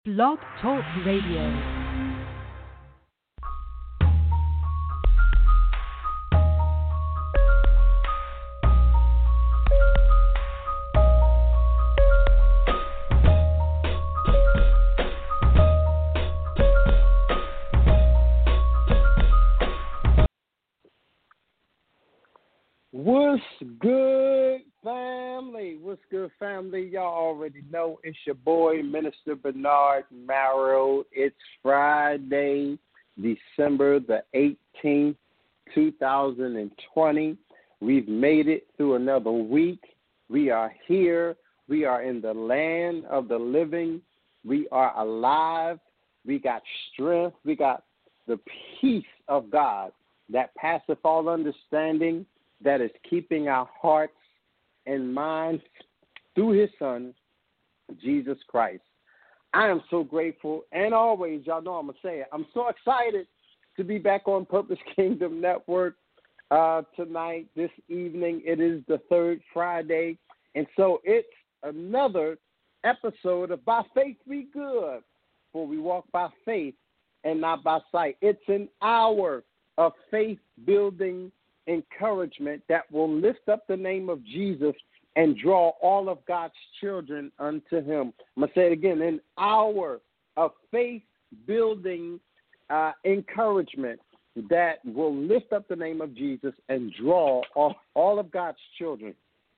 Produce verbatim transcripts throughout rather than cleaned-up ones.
Blog Talk Radio. What's good, family? What's good, family? Y'all already know it's your boy, Minister Bernard Marrow. It's Friday, December the eighteenth, two thousand twenty. We've made it through another week. We are here. We are in the land of the living. We are alive. We got strength. We got the peace of God that passeth all understanding, that is keeping our hearts and minds through his son, Jesus Christ. I am so grateful, and always, y'all know I'm going to say it, I'm so excited to be back on Purpose Kingdom Network uh, tonight, this evening. It is the third Friday, and so it's another episode of By Faith We Good, for we walk by faith and not by sight. It's an hour of faith-building encouragement that will lift up the name of Jesus and draw all of God's children unto him. I'm going to say it again, an hour of faith-building uh, encouragement that will lift up the name of Jesus and draw all, all of God's children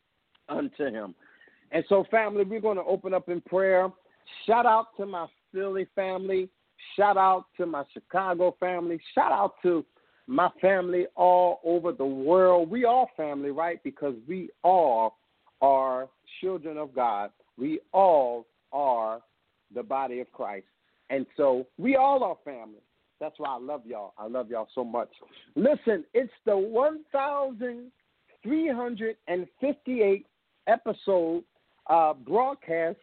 unto him. And so, family, we're going to open up in prayer. Shout out to my Philly family. Shout out to my Chicago family. Shout out to my family all over the world. We all family, right? Because we all are children of God. We all are the body of Christ. And so we all are family. That's why I love y'all. I love y'all so much. Listen, it's the one thousand three hundred fifty-eighth episode uh, broadcast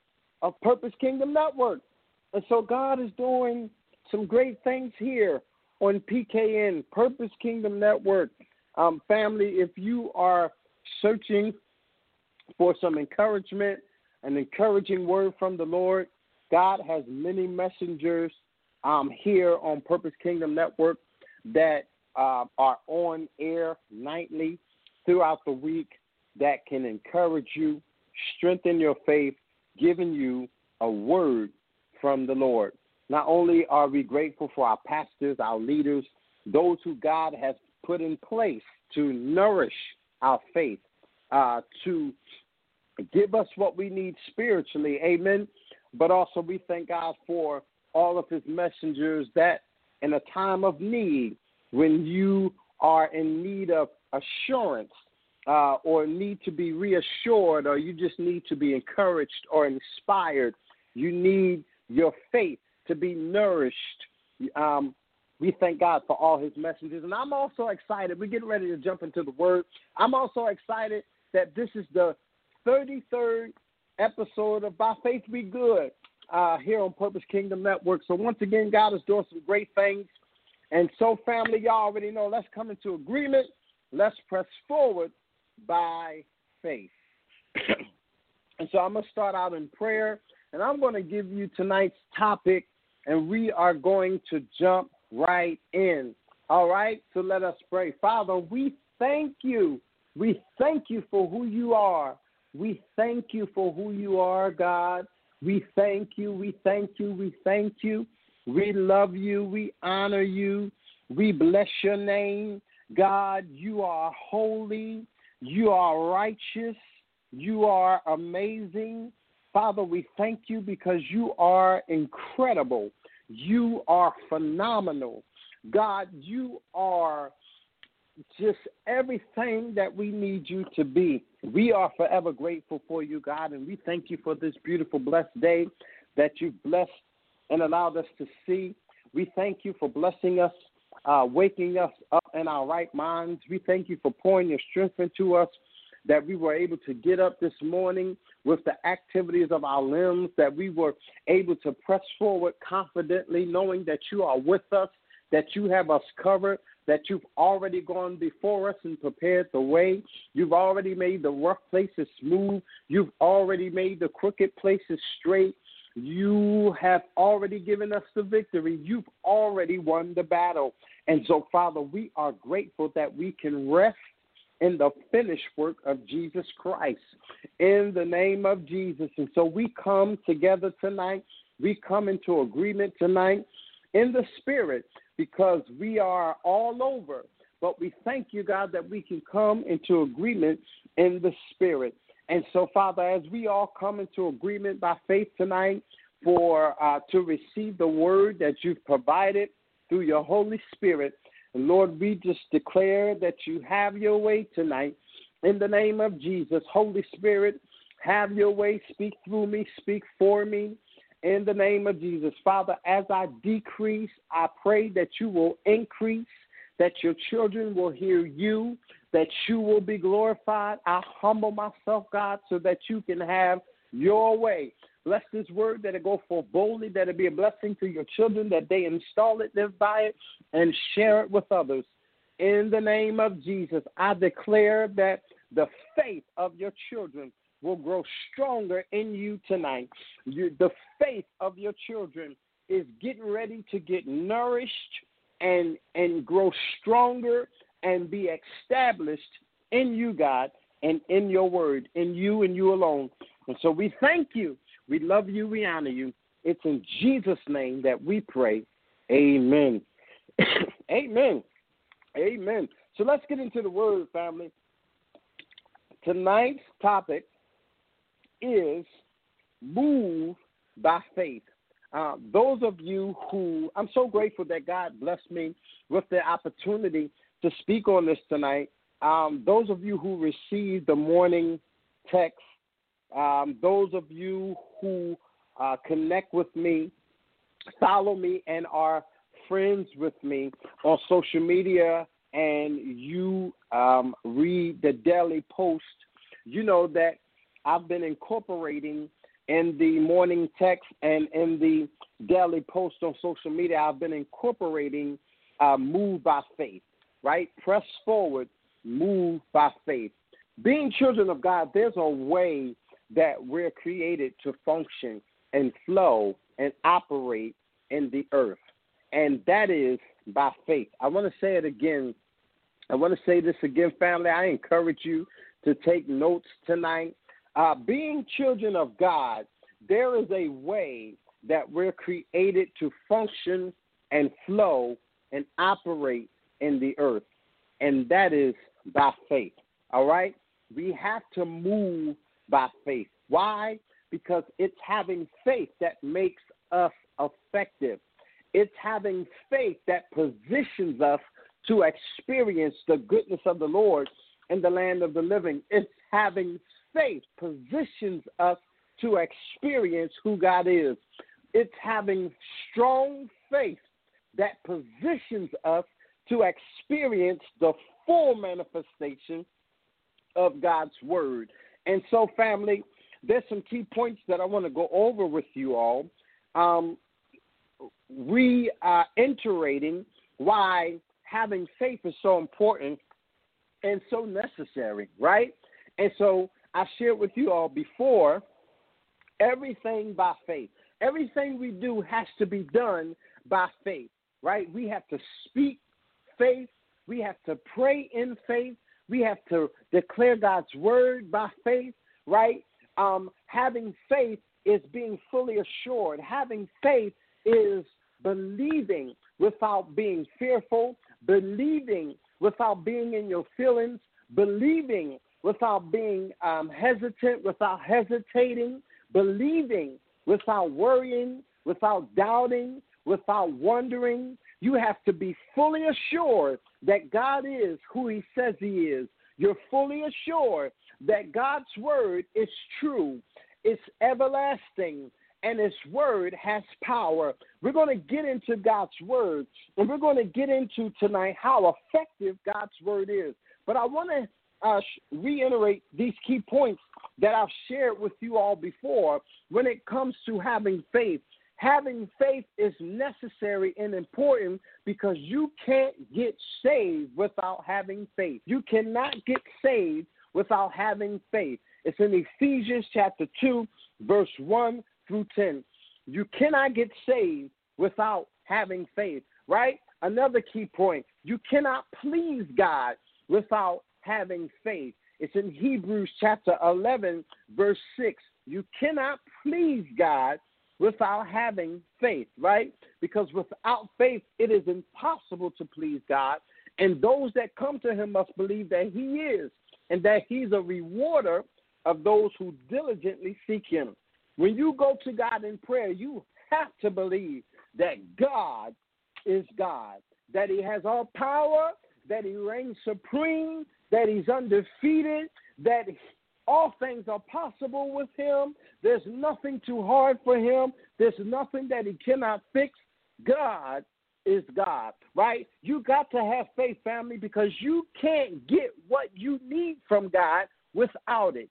of Purpose Kingdom Network. And so God is doing some great things here on P K N, Purpose Kingdom Network. Um, family, if you are searching for some encouragement, an encouraging word from the Lord, God has many messengers um, here on Purpose Kingdom Network that uh, are on air nightly throughout the week that can encourage you, strengthen your faith, giving you a word from the Lord. Not only are we grateful for our pastors, our leaders, those who God has put in place to nourish our faith, uh, to give us what we need spiritually, amen, but also we thank God for all of his messengers that in a time of need, when you are in need of assurance uh, or need to be reassured, or you just need to be encouraged or inspired, you need your faith to be nourished. Um, we thank God for all his messengers. And I'm also excited. We're getting ready to jump into the word. I'm also excited that this is the thirty-third episode of By Faith We Good uh, here on Purpose Kingdom Network. So once again, God is doing some great things. And so, family, y'all already know, let's come into agreement. Let's press forward by faith. And so I'm going to start out in prayer. And I'm going to give you tonight's topic, and we are going to jump right in. All right? So let us pray. Father, we thank you. We thank you for who you are. We thank you for who you are, God. We thank you. We thank you. We thank you. We love you. We honor you. We bless your name. God, you are holy. You are righteous. You are amazing. Father, we thank you because you are incredible. You are phenomenal. God, you are just everything that we need you to be. We are forever grateful for you, God, and we thank you for this beautiful, blessed day that you've blessed and allowed us to see. We thank you for blessing us, uh, waking us up in our right minds. We thank you for pouring your strength into us, that we were able to get up this morning with the activities of our limbs, that we were able to press forward confidently, knowing that you are with us, that you have us covered, that you've already gone before us and prepared the way. You've already made the rough places smooth. You've already made the crooked places straight. You have already given us the victory. You've already won the battle. And so, Father, we are grateful that we can rest in the finished work of Jesus Christ, in the name of Jesus. And so we come together tonight. We come into agreement tonight in the Spirit because we are all over. But we thank you, God, that we can come into agreement in the Spirit. And so, Father, as we all come into agreement by faith tonight for uh, to receive the word that you've provided through your Holy Spirit, and Lord, we just declare that you have your way tonight. In the name of Jesus, Holy Spirit, have your way. Speak through me. Speak for me. In the name of Jesus, Father, as I decrease, I pray that you will increase, that your children will hear you, that you will be glorified. I humble myself, God, so that you can have your way. Bless this word, that it go forth boldly, that it be a blessing to your children, that they install it, live by it, and share it with others. In the name of Jesus, I declare that the faith of your children will grow stronger in you tonight. You, the faith of your children is getting ready to get nourished and, and grow stronger and be established in you, God, and in your word, in you and you alone. And so we thank you. We love you. We honor you. It's in Jesus' name that we pray. Amen. Amen. Amen. So let's get into the word, family. Tonight's topic is move by faith. Uh, those of you who, I'm so grateful that God blessed me with the opportunity to speak on this tonight. Um, those of you who received the morning text, um, those of you who uh, connect with me, follow me, and are friends with me on social media, and you um, read the daily post, you know that I've been incorporating in the morning text and in the daily post on social media, I've been incorporating uh, move by faith, right? Press forward, move by faith. Being children of God, there's a way that we're created to function and flow and operate in the earth, and that is by faith. I want to say it again. I want to say this again, family. I encourage you to take notes tonight. Uh, being children of God, there is a way that we're created to function and flow and operate in the earth, and that is by faith, all right? We have to move by faith. Why? Because it's having faith that makes us effective. It's having faith that positions us to experience the goodness of the Lord in the land of the living. It's having faith positions us to experience who God is. It's having strong faith that positions us to experience the full manifestation of God's word. And so, family, there's some key points that I want to go over with you all. Um, we are iterating why having faith is so important and so necessary, right? And so I shared with you all before, everything by faith. Everything we do has to be done by faith, right? We have to speak faith. We have to pray in faith. We have to declare God's word by faith, right? Um, having faith is being fully assured. Having faith is believing without being fearful, believing without being in your feelings, believing without being um, hesitant, without hesitating, believing without worrying, without doubting, without wondering. You have to be fully assured that God is who he says he is. You're fully assured that God's word is true, it's everlasting, and his word has power. We're going to get into God's word, and we're going to get into tonight how effective God's word is. But I want to uh, reiterate these key points that I've shared with you all before when it comes to having faith. Having faith is necessary and important because you can't get saved without having faith. You cannot get saved without having faith. It's in Ephesians chapter two, verse one through ten. You cannot get saved without having faith, right? Another key point, you cannot please God without having faith. It's in Hebrews chapter eleven, verse six. You cannot please God without having faith, right? Because without faith, it is impossible to please God. And those that come to him must believe that he is and that he's a rewarder of those who diligently seek him. When you go to God in prayer, you have to believe that God is God, that he has all power, that he reigns supreme, that he's undefeated, that all things are possible with him. There's nothing too hard for him. There's nothing that he cannot fix. God is God, right? You got to have faith, family, because you can't get what you need from God without it.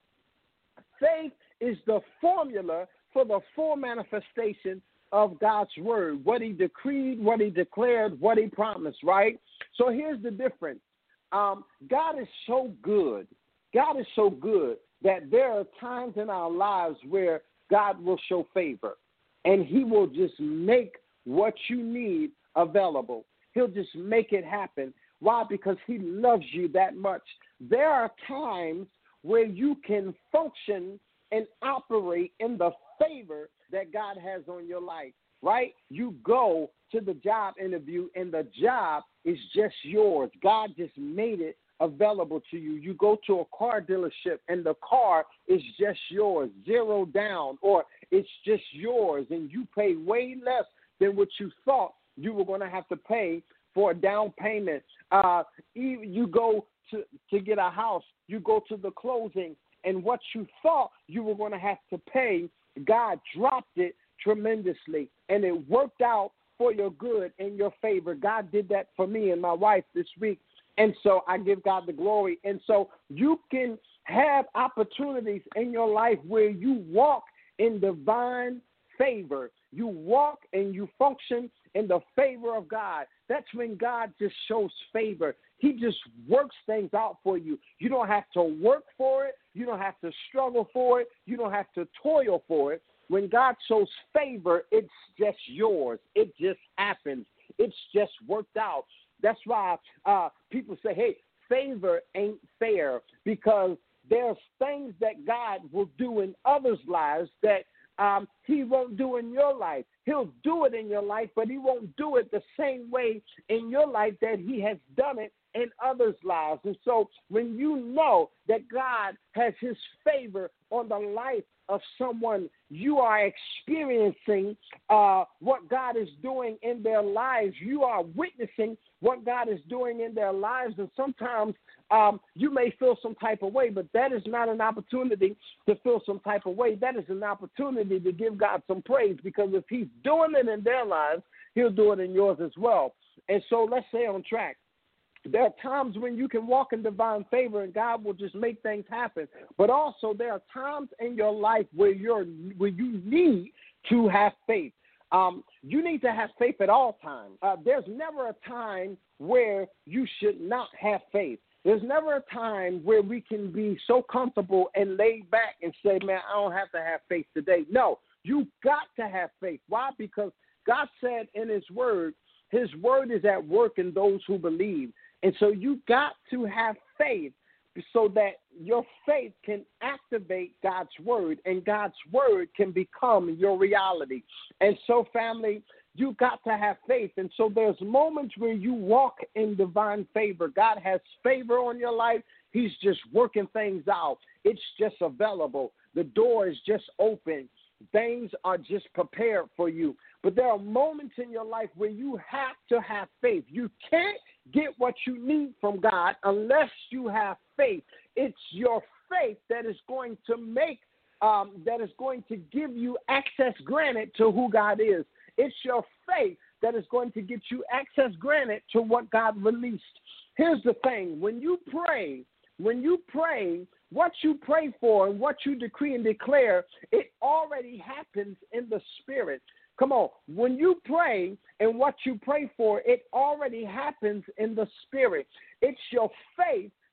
Faith is the formula for the full manifestation of God's word, what he decreed, what he declared, what he promised, right? So here's the difference. Um, God is so good. God is so good that there are times in our lives where God will show favor, and he will just make what you need available. He'll just make it happen. Why? Because he loves you that much. There are times where you can function and operate in the favor that God has on your life, right? You go to the job interview and the job is just yours. God just made it available to you. You go to a car dealership and the car is just yours, zero down, or it's just yours, and you pay way less than what you thought you were going to have to pay for a down payment. Uh, you go to, to get a house, you go to the closing, and what you thought you were going to have to pay, God dropped it tremendously, and it worked out for your good and your favor. God did that for me and my wife this week, and so I give God the glory. And so you can have opportunities in your life where you walk in divine favor. You walk and you function in the favor of God. That's when God just shows favor. He just works things out for you. You don't have to work for it. You don't have to struggle for it. You don't have to toil for it. When God shows favor, it's just yours. It just happens. It's just worked out. That's why uh, people say, hey, favor ain't fair, because there's things that God will do in others' lives that um, he won't do in your life. He'll do it in your life, but he won't do it the same way in your life that he has done it in others' lives. And so when you know that God has his favor on the life of someone, you are experiencing uh, what God is doing in their lives. You are witnessing what God is doing in their lives. And sometimes um, you may feel some type of way, but that is not an opportunity to feel some type of way. That is an opportunity to give God some praise, because if he's doing it in their lives, he'll do it in yours as well. And so let's stay on track. There are times when you can walk in divine favor and God will just make things happen. But also there are times in your life where you're where you need to have faith. Um, you need to have faith at all times. Uh, there's never a time where you should not have faith. There's never a time where we can be so comfortable and laid back and say, man, I don't have to have faith today. No, you got to have faith. Why? Because God said in his word, his word is at work in those who believe. And so you got to have faith so that your faith can activate God's word, and God's word can become your reality. And so, family, you got to have faith. And so there's moments where you walk in divine favor. God has favor on your life. He's just working things out. It's just available. The door is just open. Things are just prepared for you. But there are moments in your life where you have to have faith. You can't get what you need from God unless you have faith. It's your faith that is going to make, um, that is going to give you access granted to who God is. It's your faith that is going to get you access granted to what God released. Here's the thing. When you pray, when you pray, what you pray for and what you decree and declare, it already happens in the spirit. Come on. When you pray and what you pray for, it already happens in the spirit. It's your faith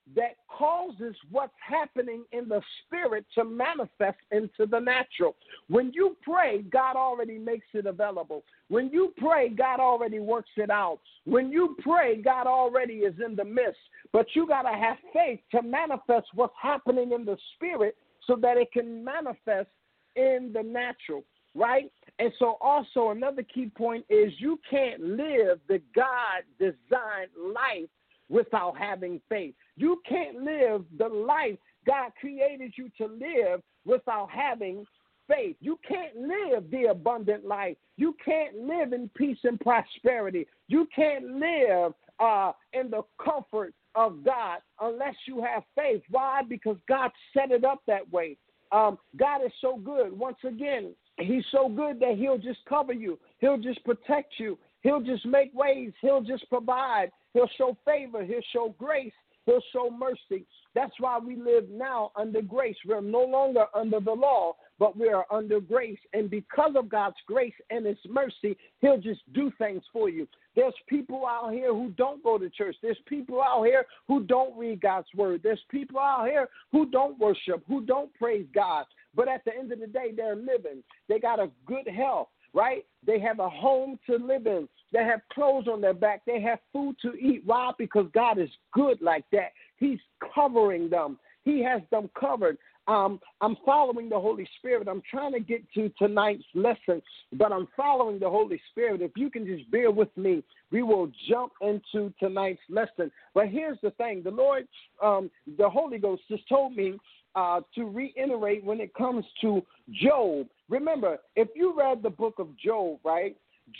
that causes what's happening in the spirit to manifest into the natural. When you pray, God already makes it available. When you pray, God already works it out. When you pray, God already is in the midst. But you got to have faith to manifest what's happening in the spirit so that it can manifest in the natural, right? And so also another key point is you can't live the God-designed life without having faith. You can't live the life God created you to live without having faith. You can't live the abundant life. You can't live in peace and prosperity. You can't live uh, in the comfort of God unless you have faith. Why? Because God set it up that way. Um, God is so good. Once again, he's so good that he'll just cover you. He'll just protect you. He'll just make ways. He'll just provide. He'll show favor. He'll show grace. He'll show mercy. That's why we live now under grace. We're no longer under the law, but we are under grace. And because of God's grace and his mercy, he'll just do things for you. There's people out here who don't go to church. There's people out here who don't read God's word. There's people out here who don't worship, who don't praise God. But at the end of the day, they're living. They got a good health, right? They have a home to live in. They have clothes on their back. They have food to eat. Why? Because God is good like that. He's covering them. He has them covered. Um, I'm following the Holy Spirit. I'm trying to get to tonight's lesson, but I'm following the Holy Spirit. If you can just bear with me, we will jump into tonight's lesson. But here's the thing. The Lord, um, the Holy Ghost just told me uh, to reiterate when it comes to Job. Remember, if you read the book of Job, right,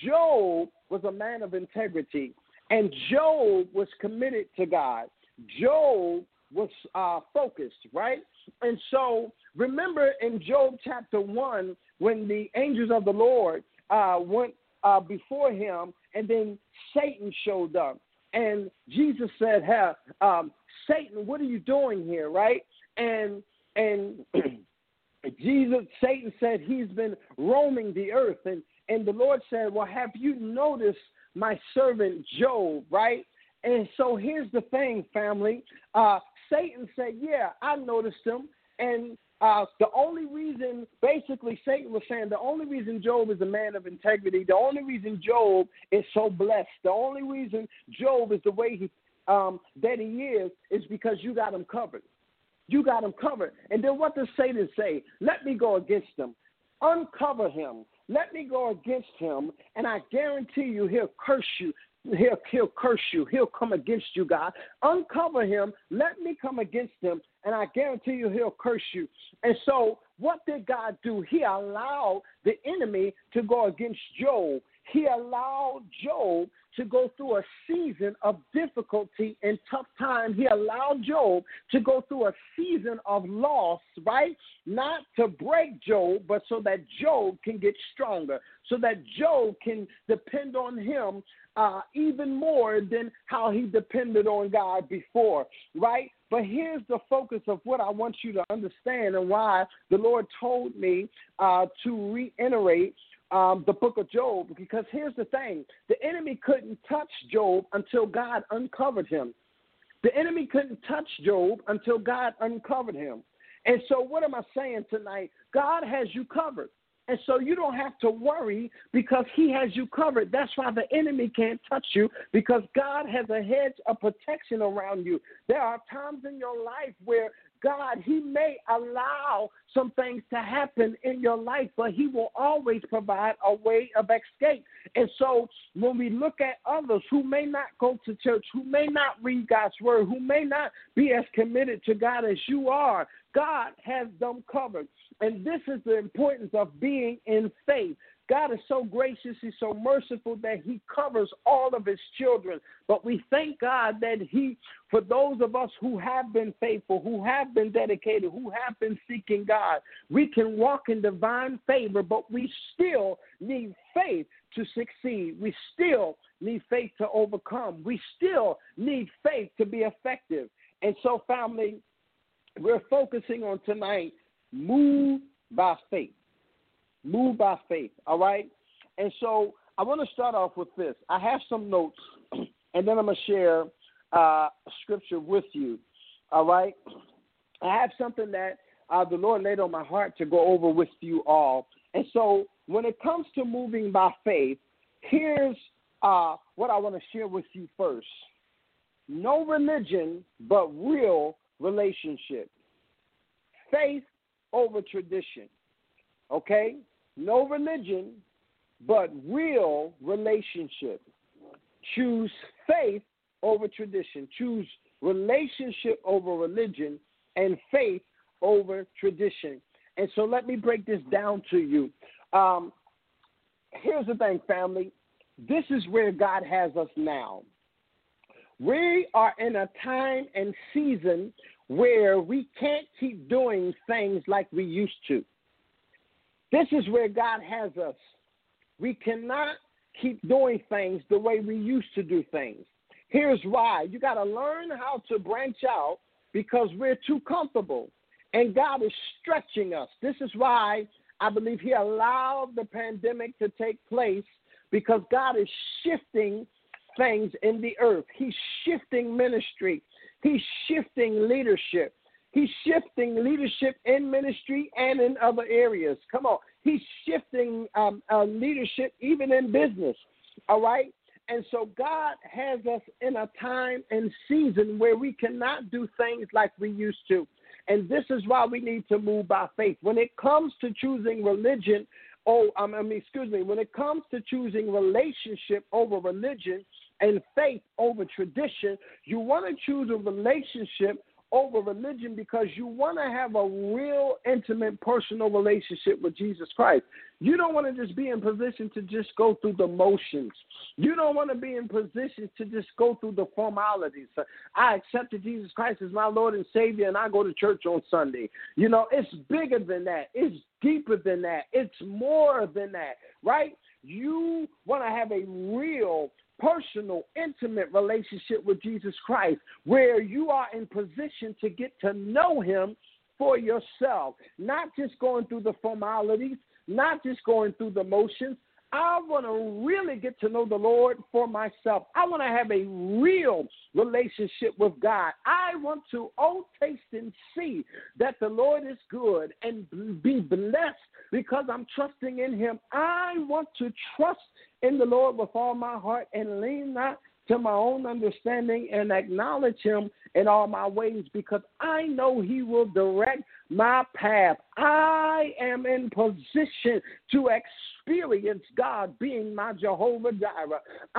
Job was a man of integrity, and Job was committed to God. Job was uh, focused, right? And so remember in Job chapter one, when the angels of the Lord uh, went uh, before him, and then Satan showed up. And Jesus said, hey, um, Satan, what are you doing here, right? And and Jesus, Satan said he's been roaming the earth. And, and the Lord said, well, have you noticed my servant Job, right? And so here's the thing, family. Uh, Satan said, yeah, I noticed him. And uh, the only reason, basically, Satan was saying the only reason Job is a man of integrity, the only reason Job is so blessed, the only reason Job is the way he um, that he is, is because you got him covered. You got him covered. And then what does Satan say? Let me go against him. Uncover him. Let me go against him, and I guarantee you he'll curse you. He'll, he'll curse you. He'll come against you, God. Uncover him. Let me come against him, and I guarantee you he'll curse you. And so what did God do? He allowed the enemy to go against Job. He allowed Job to go through a season of difficulty and tough time. He allowed Job to go through a season of loss, right? Not to break Job, but so that Job can get stronger, so that Job can depend on him uh, even more than how he depended on God before, right? But here's the focus of what I want you to understand and why the Lord told me uh, to reiterate Um, the book of Job, because here's the thing. The enemy couldn't touch Job until God uncovered him. The enemy couldn't touch Job until God uncovered him. And so what am I saying tonight? God has you covered. And so you don't have to worry because he has you covered. That's why the enemy can't touch you, because God has a hedge of protection around you. There are times in your life where God, he may allow some things to happen in your life, but he will always provide a way of escape. And so when we look at others who may not go to church, who may not read God's word, who may not be as committed to God as you are, God has them covered. And this is the importance of being in faith. God is so gracious, he's so merciful that he covers all of his children. But we thank God that he, for those of us who have been faithful, who have been dedicated, who have been seeking God, we can walk in divine favor, but we still need faith to succeed. We still need faith to overcome. We still need faith to be effective. And so, family, we're focusing on tonight, move by faith. Move by faith, all right? And so I want to start off with this. I have some notes, and then I'm going to share uh, a scripture with you. all right? I have something that uh, the Lord laid on my heart to go over with you all. And so when it comes to moving by faith, here's uh, what I want to share with you first. No religion, but real relationship. Faith over tradition, okay? No religion, but real relationship. Choose faith over tradition. Choose relationship over religion and faith over tradition. And so let me break this down to you. Um, here's the thing, family. This is where God has us now. We are in a time and season where we can't keep doing things like we used to. This is where God has us. We cannot keep doing things the way we used to do things. Here's why. You got to learn how to branch out because we're too comfortable. And God is stretching us. This is why I believe he allowed the pandemic to take place, because God is shifting things in the earth. He's shifting ministry. He's shifting leadership. He's shifting leadership in ministry and in other areas. Come on. He's shifting um, uh, leadership even in business. All right? And so God has us in a time and season where we cannot do things like we used to. And this is why we need to move by faith. When it comes to choosing religion, oh, I mean, excuse me, when it comes to choosing relationship over religion and faith over tradition, you want to choose a relationship over religion because you want to have a real intimate personal relationship with Jesus Christ. You don't want to just be in position to just go through the motions. You don't want to be in position to just go through the formalities. I accepted Jesus Christ as my Lord and Savior, and I go to church on Sunday. You know, it's bigger than that. It's deeper than that. It's more than that, right? You want to have a real personal, intimate relationship with Jesus Christ where you are in position to get to know him for yourself, not just going through the formalities, not just going through the motions. I want to really get to know the Lord for myself. I want to have a real relationship with God. I want to, oh, taste and see that the Lord is good and be blessed because I'm trusting in him. I want to trust in the Lord with all my heart and lean not to my own understanding and acknowledge him in all my ways because I know he will direct my path. I am in position to experience God being my Jehovah Jireh.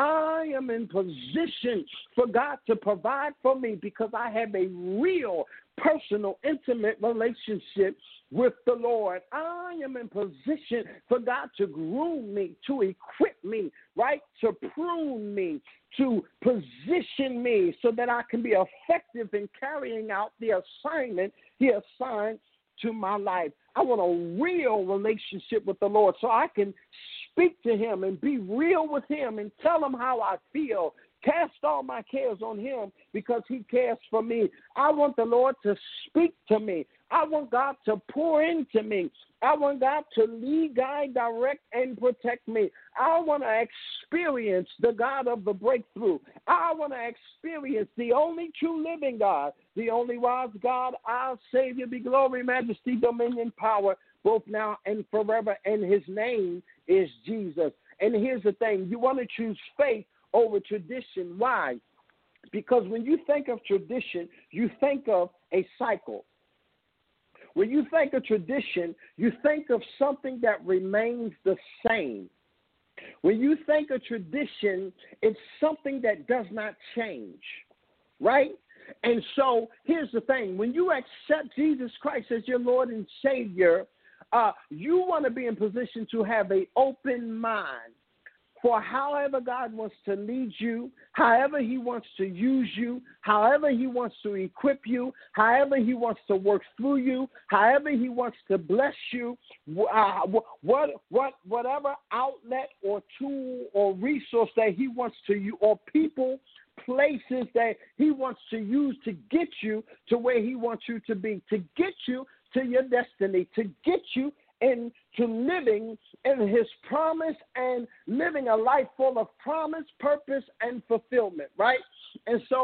I am in position for God to provide for me because I have a real personal, intimate relationship with the Lord. I am in position for God to groom me, to equip me, right, to prune me, to position me so that I can be effective in carrying out the assignment he assigned to my life. I want a real relationship with the Lord so I can speak to him and be real with him and tell him how I feel. Cast all my cares on him because he cares for me. I want the Lord to speak to me. I want God to pour into me. I want God to lead, guide, direct, and protect me. I want to experience the God of the breakthrough. I want to experience the only true living God, the only wise God, our Savior, be glory, majesty, dominion, power, both now and forever. And his name is Jesus. And here's the thing. You want to choose faith over tradition. Why? Because when you think of tradition, you think of a cycle. When you think of tradition, you think of something that remains the same. When you think of tradition, it's something that does not change, right? And so here's the thing. When you accept Jesus Christ as your Lord and Savior, uh, you want to be in position to have an open mind for however God wants to lead you, however he wants to use you, however he wants to equip you, however he wants to work through you, however he wants to bless you, uh, what, what, whatever outlet or tool or resource that he wants to use, or people, places that he wants to use to get you to where he wants you to be, to get you to your destiny, to get you into living in his promise and living a life full of promise, purpose, and fulfillment, right? And so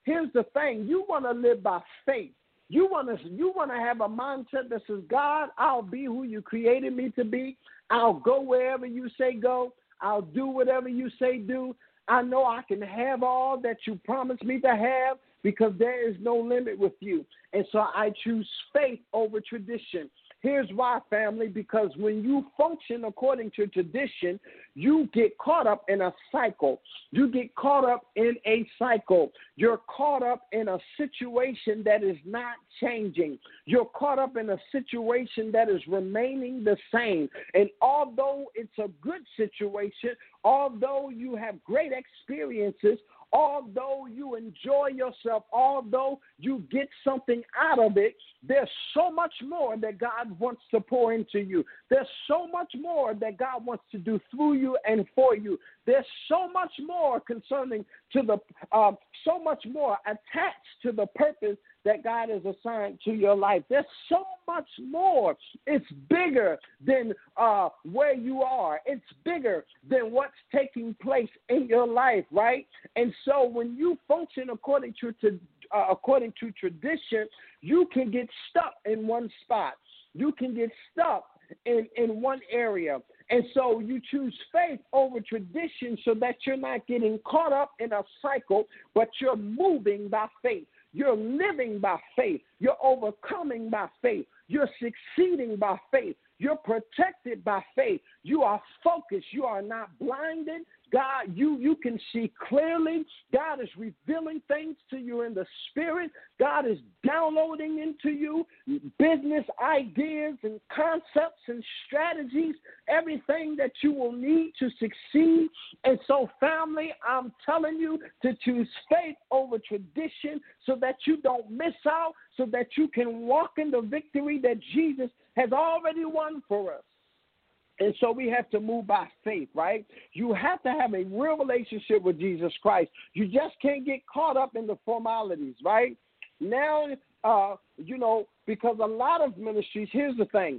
here's the thing. You want to live by faith. You want to you want to have a mindset that says, God, I'll be who you created me to be. I'll go wherever you say go. I'll do whatever you say do. I know I can have all that you promised me to have because there is no limit with you. And so I choose faith over tradition. Here's why, family, because when you function according to tradition, you get caught up in a cycle. You get caught up in a cycle. You're caught up in a situation that is not changing. You're caught up in a situation that is remaining the same. And although it's a good situation, although you have great experiences, although you enjoy yourself, although you get something out of it, there's so much more that God wants to pour into you. There's so much more that God wants to do through you and for you. There's so much more concerning to the, uh, so much more attached to the purpose that God has assigned to your life. There's so much more. It's bigger than uh, where you are. It's bigger than what's taking place in your life, right? And so when you function according to, to uh, according to tradition, you can get stuck in one spot. You can get stuck in, in one area. And so you choose faith over tradition so that you're not getting caught up in a cycle, but you're moving by faith. You're living by faith. You're overcoming by faith. You're succeeding by faith. You're protected by faith. You are focused. You are not blinded. God, you, you can see clearly. God is revealing things to you in the spirit. God is downloading into you business ideas and concepts and strategies, everything that you will need to succeed. And so, family, I'm telling you to choose faith over tradition so that you don't miss out, so that you can walk in the victory that Jesus has already won for us. And so we have to move by faith, right? You have to have a real relationship with Jesus Christ. You just can't get caught up in the formalities, right? Now, uh, you know, because a lot of ministries, here's the thing.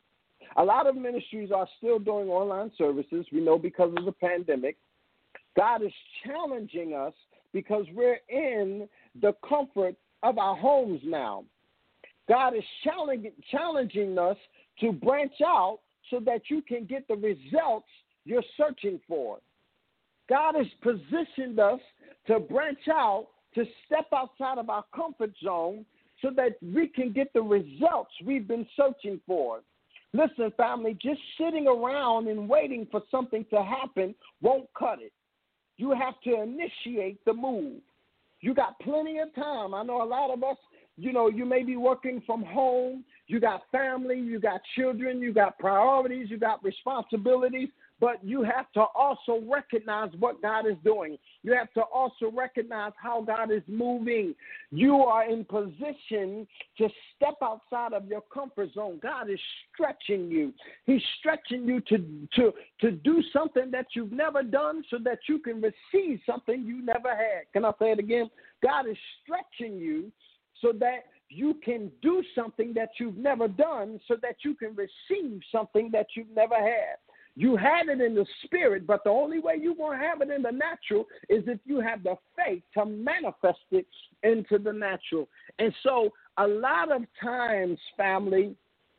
A lot of ministries are still doing online services, we know, because of the pandemic. God is challenging us because we're in the comfort of our homes now. God is challenging, challenging us to branch out so that you can get the results you're searching for. God has positioned us to branch out, to step outside of our comfort zone so that we can get the results we've been searching for. Listen, family, just sitting around and waiting for something to happen won't cut it. You have to initiate the move. You got plenty of time. I know a lot of us, you know, you may be working from home. You got family, you got children, you got priorities, you got responsibilities, but you have to also recognize what God is doing. You have to also recognize how God is moving. You are in position to step outside of your comfort zone. God is stretching you. He's stretching you to, to, to do something that you've never done so that you can receive something you never had. Can I say it again? God is stretching you so that you can do something that you've never done so that you can receive something that you've never had. You had it in the spirit, but the only way you're going to have it in the natural is if you have the faith to manifest it into the natural. And so a lot of times, family,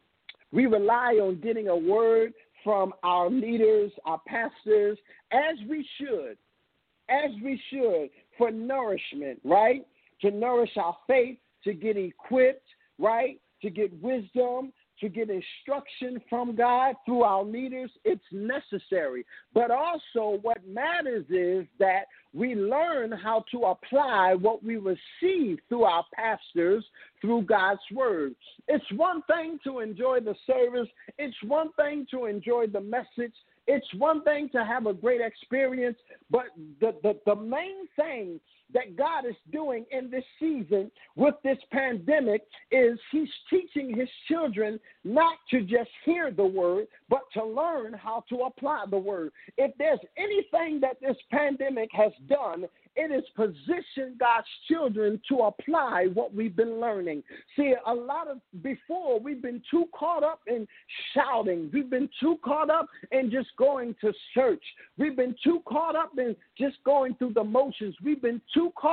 we rely on getting a word from our leaders, our pastors, as we should, as we should, for nourishment, right? To nourish our faith, to get equipped, right, to get wisdom, to get instruction from God through our leaders. It's necessary. But also what matters is that we learn how to apply what we receive through our pastors, through God's word. It's one thing to enjoy the service. It's one thing to enjoy the message. It's one thing to have a great experience, but the, the, the main thing that God is doing in this season with this pandemic is he's teaching his children not to just hear the word, but to learn how to apply the word. If there's anything that this pandemic has done, it is position God's children to apply what we've been learning. See, a lot of before we've been too caught up in shouting. We've been too caught up in just going to church. We've been too caught up in just going through the motions. We've been too caught up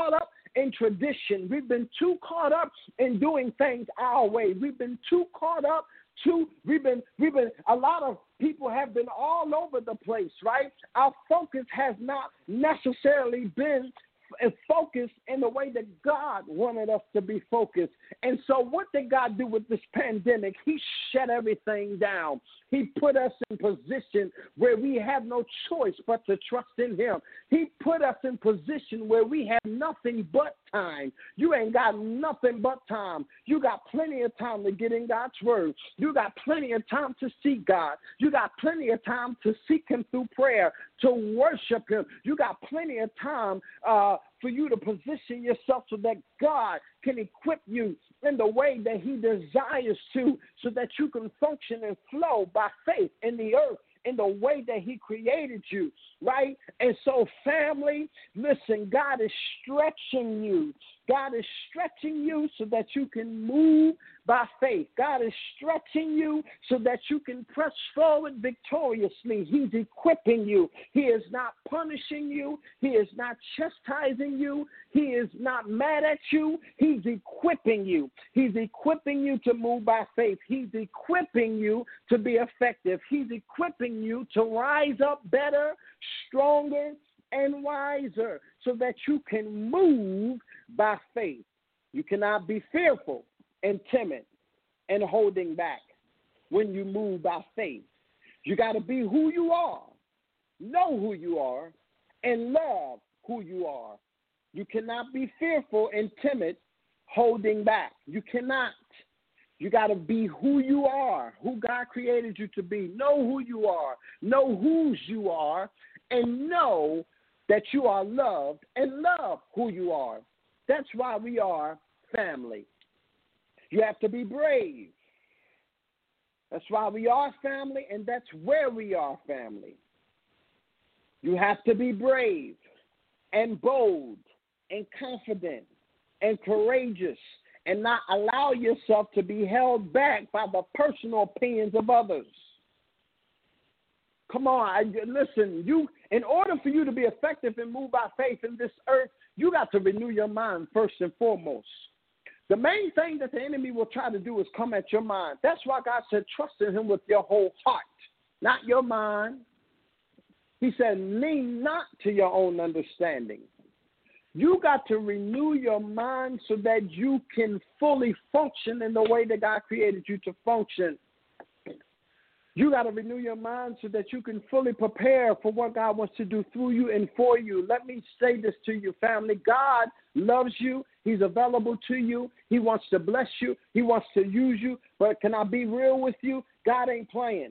in tradition. We've been too caught up in doing things our way. We've been too caught up to, we've been, we've been, a lot of people have been all over the place, right? Our focus has not necessarily been focused in the way that God wanted us to be focused. And so what did God do with this pandemic? He shut everything down. He put us in position where we have no choice but to trust in him. He put us in position where we have nothing but time. You ain't got nothing but time. You got plenty of time to get in God's word. You got plenty of time to seek God. You got plenty of time to seek him through prayer, to worship him. You got plenty of time uh, for you to position yourself so that God can equip you in the way that he desires to, so that you can function and flow by faith in the earth in the way that he created you, right? And so, family, listen, God is stretching you. God is stretching you so that you can move by faith. God is stretching you so that you can press forward victoriously. He's equipping you. He is not punishing you. He is not chastising you. He is not mad at you. He's equipping you. He's equipping you to move by faith. He's equipping you to be effective. He's equipping you to rise up better, stronger, and wiser so that you can move by faith. You cannot be fearful and timid and holding back when you move by faith. You got to be who you are, know who you are, and love who you are. You cannot be fearful and timid, holding back. You cannot. You got to be who you are, who God created you to be. Know who you are, know whose you are, and know that you are loved and love who you are. That's why we are family. You have to be brave. That's why we are family, and that's where we are family. You have to be brave and bold and confident and courageous and not allow yourself to be held back by the personal opinions of others. Come on, I, listen, you, in order for you to be effective and move by faith in this earth, you got to renew your mind first and foremost. The main thing that the enemy will try to do is come at your mind. That's why God said, trust in him with your whole heart, not your mind. He said, lean not to your own understanding. You got to renew your mind so that you can fully function in the way that God created you to function. You got to renew your mind so that you can fully prepare for what God wants to do through you and for you. Let me say this to you, family. God loves you. He's available to you. He wants to bless you. He wants to use you. But can I be real with you? God ain't playing.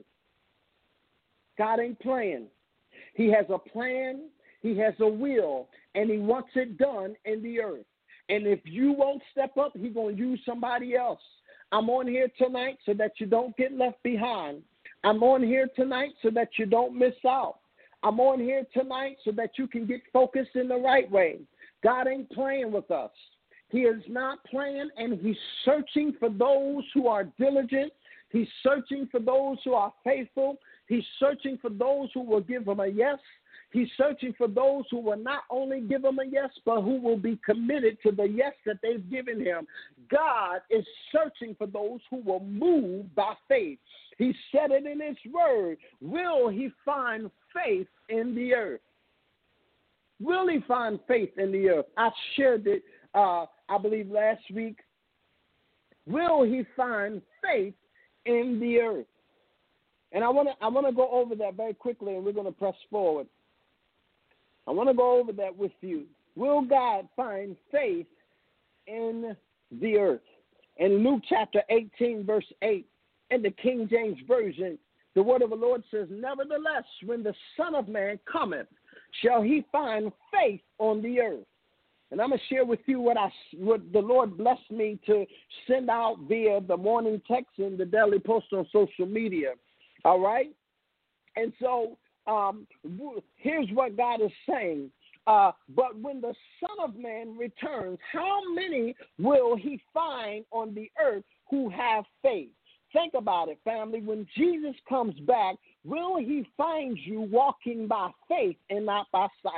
God ain't playing. He has a plan. He has a will. And he wants it done in the earth. And if you won't step up, he's going to use somebody else. I'm on here tonight so that you don't get left behind. I'm on here tonight so that you don't miss out. I'm on here tonight so that you can get focused in the right way. God ain't playing with us. He is not playing, and he's searching for those who are diligent. He's searching for those who are faithful. He's searching for those who will give him a yes. He's searching for those who will not only give him a yes, but who will be committed to the yes that they've given him. God is searching for those who will move by faith. He said it in his word. Will he find faith in the earth? Will he find faith in the earth? I shared it, uh, I believe, last week. Will he find faith in the earth? And I want to I want to go over that very quickly, and we're going to press forward. I want to go over that with you. Will God find faith in the earth? In Luke chapter eighteen, verse eight, in the King James Version, the word of the Lord says, nevertheless, when the Son of Man cometh, shall he find faith on the earth? And I'm going to share with you what I what the Lord blessed me to send out via the morning text and the daily post on social media. All right? And so um, here's what God is saying. Uh, but when the Son of Man returns, how many will he find on the earth who have faith? Think about it, family. When Jesus comes back, will he find you walking by faith and not by sight?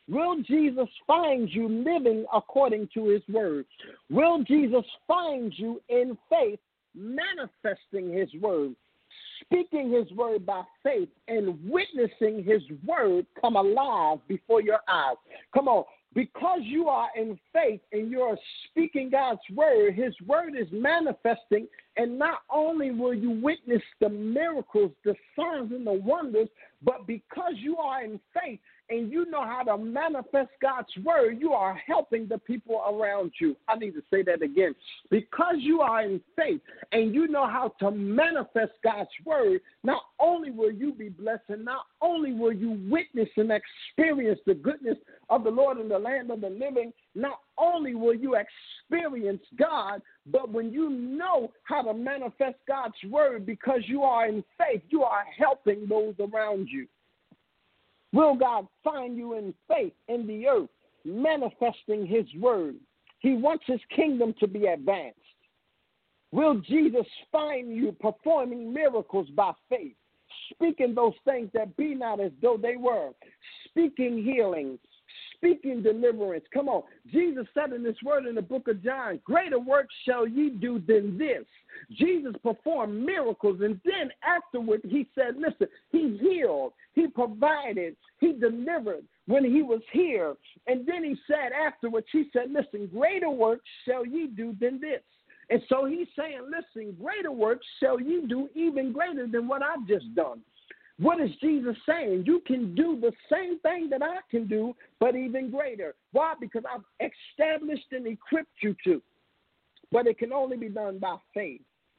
Will Jesus find you living according to his word? Will Jesus find you in faith, manifesting his word, speaking his word by faith, and witnessing his word come alive before your eyes? Come on. Because you are in faith and you're speaking God's word, his word is manifesting, and not only will you witness the miracles, the signs, and the wonders, but because you are in faith and you know how to manifest God's word, you are helping the people around you. I need to say that again. Because you are in faith and you know how to manifest God's word, not only will you be blessed, and not only will you witness and experience the goodness of the Lord in the land of the living, not only will you experience God, but when you know how to manifest God's word because you are in faith, you are helping those around you. Will God find you in faith in the earth, manifesting his word? He wants his kingdom to be advanced. Will Jesus find you performing miracles by faith, speaking those things that be not as though they were, speaking healing, speaking deliverance? Come on. Jesus said in this word in the book of John, greater works shall ye do than this. Jesus performed miracles, and then afterward he said, listen, he healed, he provided, he delivered when he was here. And then he said afterwards, he said, listen, greater works shall ye do than this. And so he's saying, listen, greater works shall ye do, even greater than what I've just done. What is Jesus saying? You can do the same thing that I can do, but even greater. Why? Because I've established and equipped you to. But it can only be done by faith.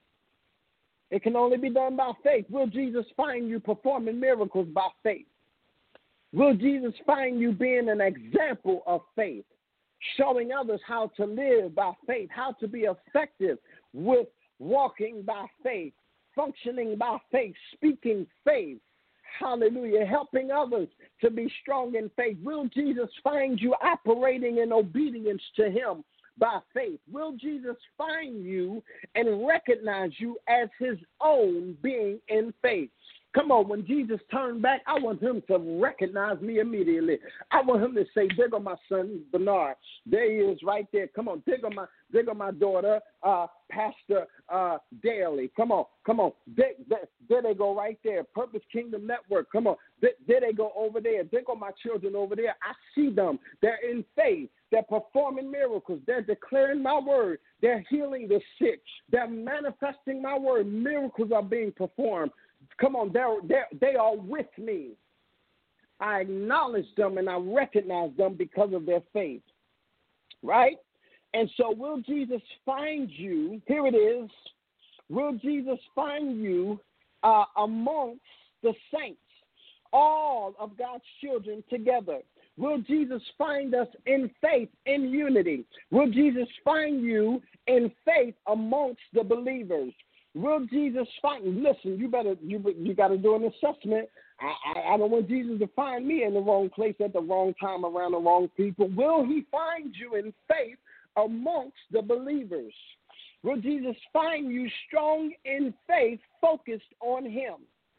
It can only be done by faith. Will Jesus find you performing miracles by faith? Will Jesus find you being an example of faith, showing others how to live by faith, how to be effective with walking by faith, functioning by faith, speaking faith, hallelujah, helping others to be strong in faith? Will Jesus find you operating in obedience to him by faith? Will Jesus find you and recognize you as his own being in faith? Come on, when Jesus turned back, I want him to recognize me immediately. I want him to say, there go my son, Bernard. There he is right there. Come on, there go my, there go my daughter, uh, Pastor uh, Daly. Come on, come on. There, there, there they go right there. Purpose Kingdom Network. Come on. There, there they go over there. There go my children over there. I see them. They're in faith. They're performing miracles. They're declaring my word. They're healing the sick. They're manifesting my word. Miracles are being performed. Come on, they're, they're, they are with me. I acknowledge them and I recognize them because of their faith, right? And so will Jesus find you, here it is, will Jesus find you uh, amongst the saints, all of God's children together? Will Jesus find us in faith, in unity? Will Jesus find you in faith amongst the believers? Will Jesus find? Listen, you better you you got to do an assessment. I, I I don't want Jesus to find me in the wrong place at the wrong time around the wrong people. Will he find you in faith amongst the believers? Will Jesus find you strong in faith, focused on him,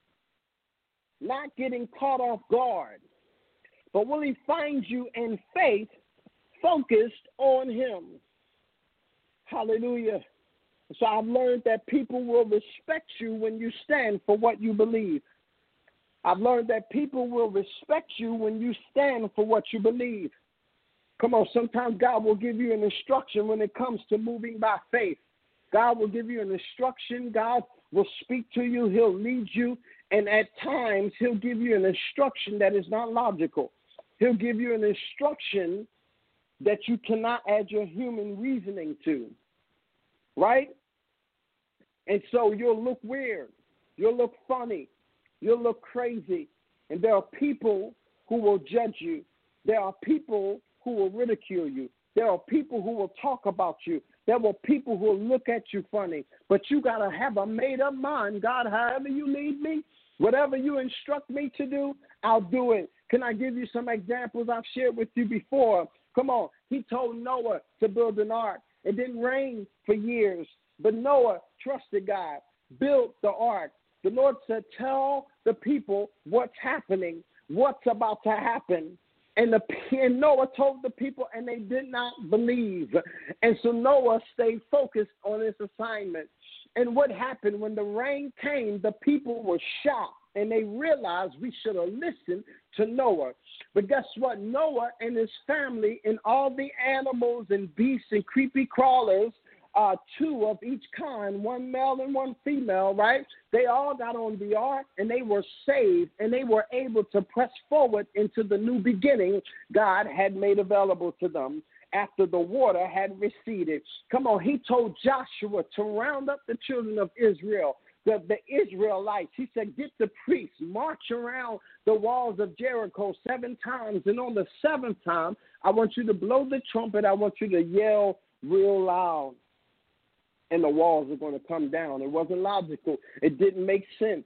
not getting caught off guard? But will he find you in faith, focused on him? Hallelujah. So I've learned that people will respect you when you stand for what you believe. I've learned that people will respect you when you stand for what you believe. Come on, sometimes God will give you an instruction when it comes to moving by faith. God will give you an instruction. God will speak to you. He'll lead you. And at times, he'll give you an instruction that is not logical. He'll give you an instruction that you cannot add your human reasoning to. Right? And so you'll look weird. You'll look funny. You'll look crazy. And there are people who will judge you. There are people who will ridicule you. There are people who will talk about you. There are people who will look at you funny. But you got to have a made-up mind. God, however you lead me, whatever you instruct me to do, I'll do it. Can I give you some examples I've shared with you before? Come on. He told Noah to build an ark. It didn't rain for years, but Noah trusted God, built the ark. The Lord said, tell the people what's happening, what's about to happen. And, the, and Noah told the people, and they did not believe. And so Noah stayed focused on his assignment. And what happened when the rain came, the people were shocked, and they realized we should have listened to Noah. But guess what? Noah and his family and all the animals and beasts and creepy crawlers, uh, two of each kind, one male and one female, right? They all got on the ark, and they were saved, and they were able to press forward into the new beginning God had made available to them after the water had receded. Come on, he told Joshua to round up the children of Israel, the, the Israelites. He said, get the priests, march around the walls of Jericho seven times, and on the seventh time, I want you to blow the trumpet. I want you to yell real loud, and the walls are going to come down. It wasn't logical. It didn't make sense.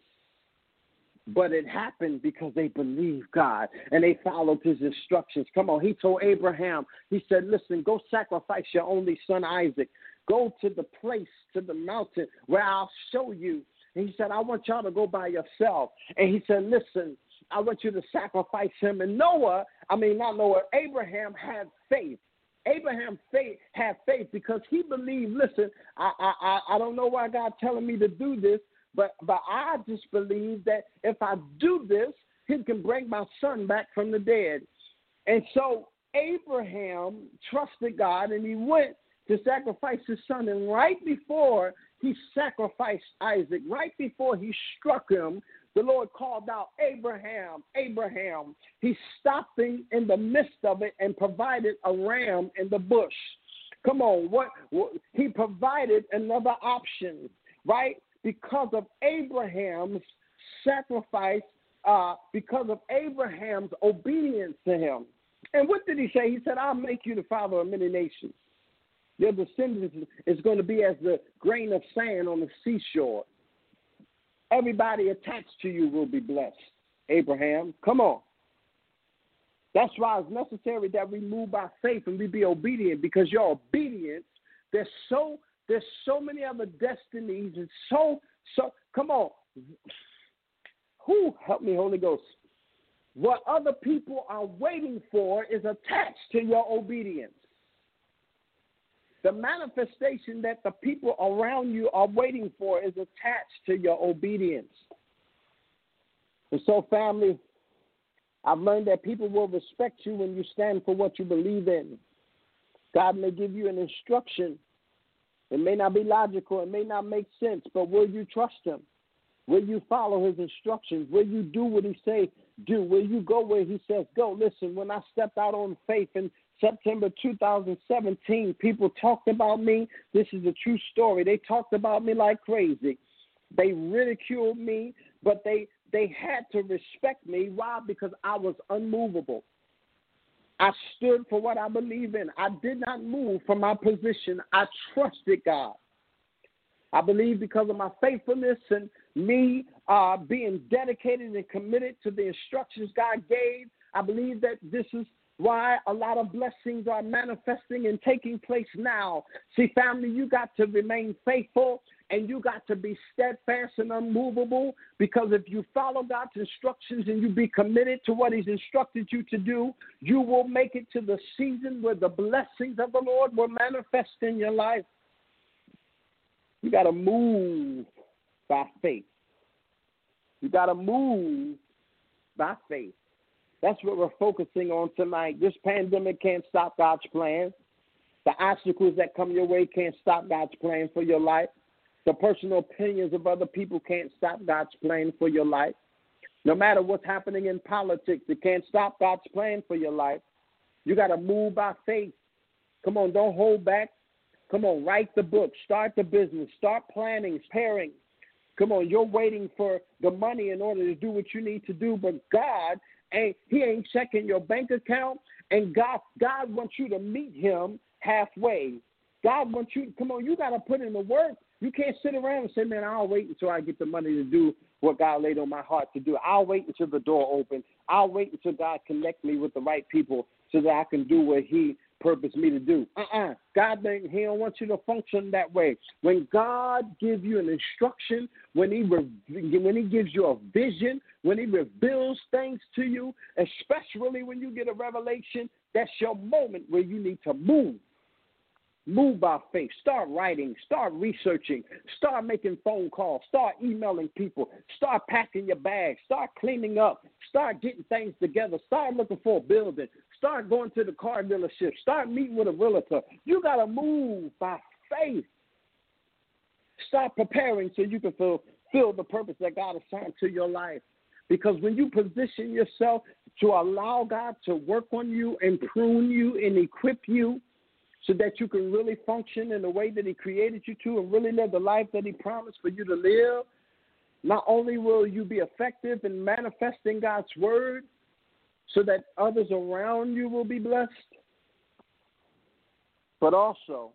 But it happened because they believed God and they followed his instructions. Come on, he told Abraham, he said, listen, go sacrifice your only son Isaac. Go to the place, to the mountain where I'll show you. And he said, I want y'all to go by yourself. And he said, listen, I want you to sacrifice him. And Noah, I mean, not Noah, Abraham had faith. Abraham faith, had faith because he believed, listen, I, I, I don't know why God's telling me to do this, but, but I just believe that if I do this, he can bring my son back from the dead. And so Abraham trusted God, and he went to sacrifice his son. And right before he sacrificed Isaac, right before he struck him, the Lord called out, Abraham, Abraham. He stopped him in the midst of it and provided a ram in the bush. Come on, what, what he provided another option, right? Because of Abraham's sacrifice, uh, because of Abraham's obedience to him. And what did he say? He said, I'll make you the father of many nations. Your descendants is going to be as the grain of sand on the seashore. Everybody attached to you will be blessed. Abraham, come on. That's why it's necessary that we move by faith and we be obedient, because your obedience, there's so there's so many other destinies and so so come on. Who help me, Holy Ghost? What other people are waiting for is attached to your obedience. The manifestation that the people around you are waiting for is attached to your obedience. And so, family, I've learned that people will respect you when you stand for what you believe in. God may give you an instruction. It may not be logical. It may not make sense, but will you trust him? Will you follow his instructions? Will you do what he say do? Will you go where he says go? Listen, when I stepped out on faith in September two thousand seventeen, people talked about me. This is a true story. They talked about me like crazy. They ridiculed me, but they, they had to respect me. Why? Because I was unmovable. I stood for what I believe in. I did not move from my position. I trusted God. I believe because of my faithfulness and me uh, being dedicated and committed to the instructions God gave, I believe that this is why a lot of blessings are manifesting and taking place now. See, family, you got to remain faithful and you got to be steadfast and unmovable, because if you follow God's instructions and you be committed to what he's instructed you to do, you will make it to the season where the blessings of the Lord will manifest in your life. You got to move by faith. You got to move by faith. That's what we're focusing on tonight. This pandemic can't stop God's plan. The obstacles that come your way can't stop God's plan for your life. The personal opinions of other people can't stop God's plan for your life. No matter what's happening in politics, it can't stop God's plan for your life. You got to move by faith. Come on, don't hold back. Come on, write the book, start the business, start planning, preparing. Come on, you're waiting for the money in order to do what you need to do, but God ain't, he ain't checking your bank account, and God, God wants you to meet him halfway. God wants you, come on, you got to put in the work. You can't sit around and say, man, I'll wait until I get the money to do what God laid on my heart to do. I'll wait until the door opens. I'll wait until God connect me with the right people so that I can do what he purposed me to do. Uh-uh. God, he don't want you to function that way. When God gives you an instruction, when he, re- when he gives you a vision, when he reveals things to you, especially when you get a revelation, that's your moment where you need to move. Move by faith. Start writing. Start researching. Start making phone calls. Start emailing people. Start packing your bags. Start cleaning up. Start getting things together. Start looking for a building. Start going to the car dealership. Start meeting with a realtor. You got to move by faith. Start preparing so you can fulfill the purpose that God assigned to your life. Because when you position yourself to allow God to work on you and prune you and equip you, so that you can really function in the way that he created you to and really live the life that he promised for you to live, not only will you be effective in manifesting God's word so that others around you will be blessed, but also,